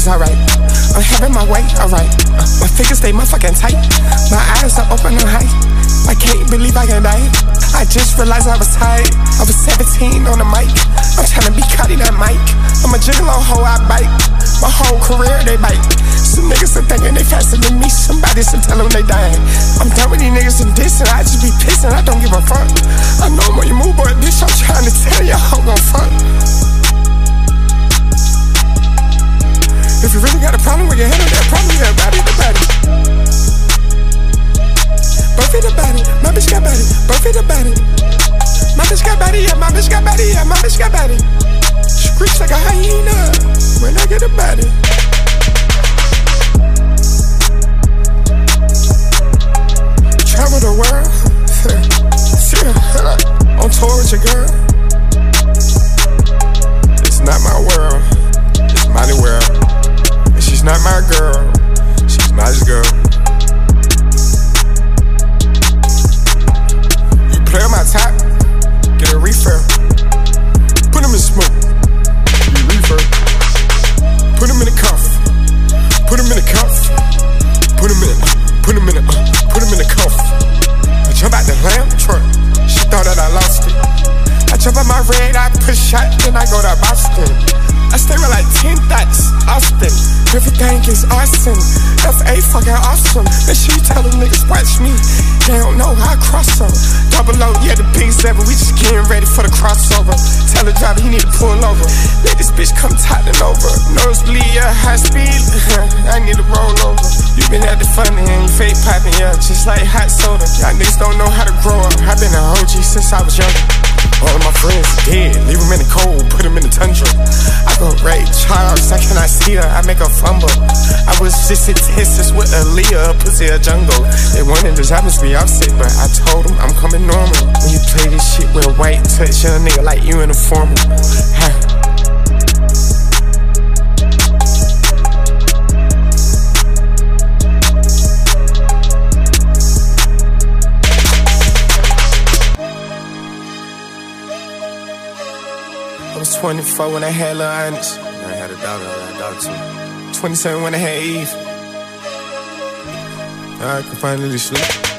niggas alright. I'm having my way, alright. My fingers stay motherfucking tight. My eyes are open and high. I can't believe I can die. I just realized I was tired. I was 17 on the mic. I'm trying to be cutting that mic. I'm a gigolo hoe, I bite. My whole career, they bite. Some niggas are thinking they faster than me. Somebody should tell them they dying. I'm done with these niggas and dissing. I just be pissing, I don't give a fuck. I know when you move, boy, bitch, I'm trying to tell you, hoe gon' fuck. If you really got a problem with your head on that problem, you got body to body. Both in the body, my bitch got body. Both in the body. My bitch got body, yeah, my bitch got body, yeah, my bitch got body. Screech like a hyena when I get a body. Travel the world, on tour with your girl. It's not my world, it's Molly world. And she's not my girl, she's Molly's girl. You play on my top, get a refill. Put him in smoke, you refill. Put him in a cuff, put him in a cuff. Put him in a cuff. I jump out the lamb truck, she thought that I lost it. I jump out my red, I push shot, then I go to Boston. I stay with like 10 thoughts, Austin. Everything is awesome, F.A. fucking awesome. Make sure you tell them niggas watch me, they don't know how I cross them. Double O, yeah, the big 7, we just getting ready for the crossover. Tell the driver he need to pull over, let this bitch come toppling over. Nosebleed, yeah, high speed, I need to roll over. You been acting funny and you fake popping, yeah, just like hot soda. Y'all niggas don't know how to grow up, I been an OG since I was younger. All of my friends dead, leave them in the cold, put them in the tundra. I go Ray Charles, I cannot see her, I make her fumble. I was just in Texas with Aaliyah, pussy a jungle. They wanted to drop us me offset, but I told them I'm coming normal. When you play this shit with a white touch, young nigga like you in a formal. I was 24 when I had Lil Onyx. I had a daughter too. 27 when I had Eve. I could finally sleep.